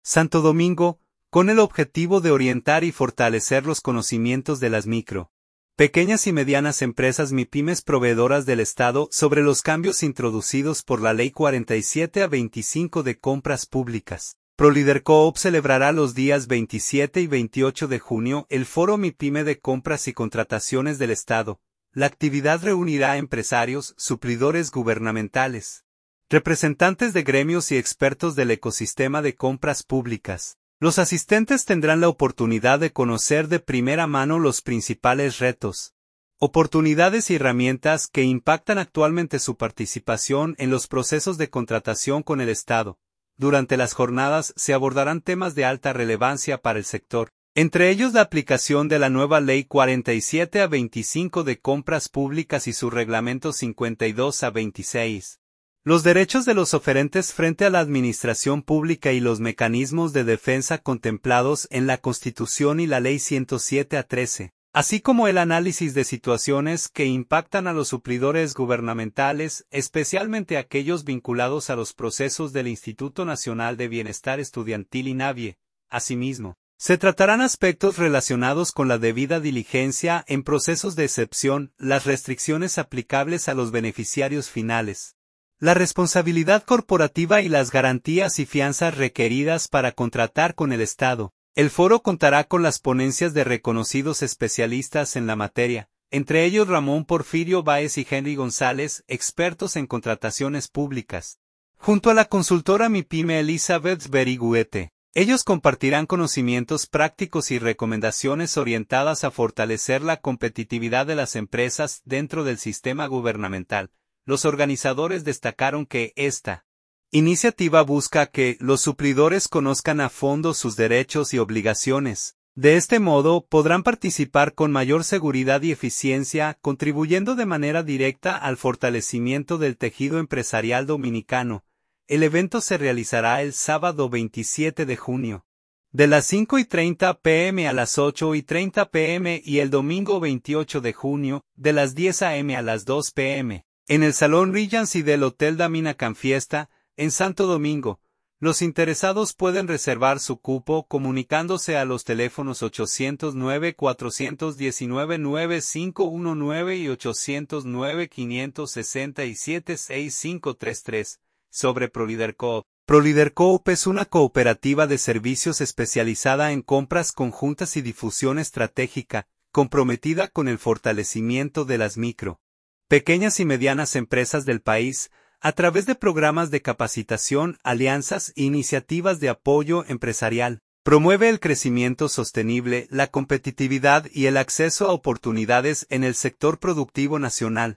Santo Domingo, con el objetivo de orientar y fortalecer los conocimientos de las micro, pequeñas y medianas empresas MIPYMES proveedoras del Estado sobre los cambios introducidos por la Ley 47/25 de Compras Públicas. ProLíderCoop celebrará los días 27 y 28 de junio el Foro MIPYME de Compras y Contrataciones del Estado. La actividad reunirá a empresarios, suplidores gubernamentales, representantes de gremios y expertos del ecosistema de compras públicas. Los asistentes tendrán la oportunidad de conocer de primera mano los principales retos, oportunidades y herramientas que impactan actualmente su participación en los procesos de contratación con el Estado. Durante las jornadas se abordarán temas de alta relevancia para el sector, entre ellos la aplicación de la nueva Ley 47/25 de Compras Públicas y su Reglamento 52/26. Los derechos de los oferentes frente a la administración pública y los mecanismos de defensa contemplados en la Constitución y la Ley 107/13, así como el análisis de situaciones que impactan a los suplidores gubernamentales, especialmente aquellos vinculados a los procesos del Instituto Nacional de Bienestar Estudiantil INABIE. Asimismo, se tratarán aspectos relacionados con la debida diligencia en procesos de excepción, las restricciones aplicables a los beneficiarios finales, la responsabilidad corporativa y las garantías y fianzas requeridas para contratar con el Estado. El foro contará con las ponencias de reconocidos especialistas en la materia, entre ellos Ramón Porfirio Báez y Henry González, expertos en contrataciones públicas, junto a la consultora MIPYME Elizabeth Beriguete. Ellos compartirán conocimientos prácticos y recomendaciones orientadas a fortalecer la competitividad de las empresas dentro del sistema gubernamental. Los organizadores destacaron que esta iniciativa busca que los suplidores conozcan a fondo sus derechos y obligaciones. De este modo, podrán participar con mayor seguridad y eficiencia, contribuyendo de manera directa al fortalecimiento del tejido empresarial dominicano. El evento se realizará el sábado 27 de junio, de las 5:30 p.m. a las 8:30 p.m. y el domingo 28 de junio, de las 10 a.m. a las 2 p.m., en el Salón Regency del Hotel Damina Canfiesta, en Santo Domingo. Los interesados pueden reservar su cupo comunicándose a los teléfonos 809-419-9519 y 809-567-6533. Sobre ProLíderCoop. ProLíderCoop es una cooperativa de servicios especializada en compras conjuntas y difusión estratégica, comprometida con el fortalecimiento de las micro, pequeñas y medianas empresas del país, a través de programas de capacitación, alianzas e iniciativas de apoyo empresarial. Promueve el crecimiento sostenible, la competitividad y el acceso a oportunidades en el sector productivo nacional.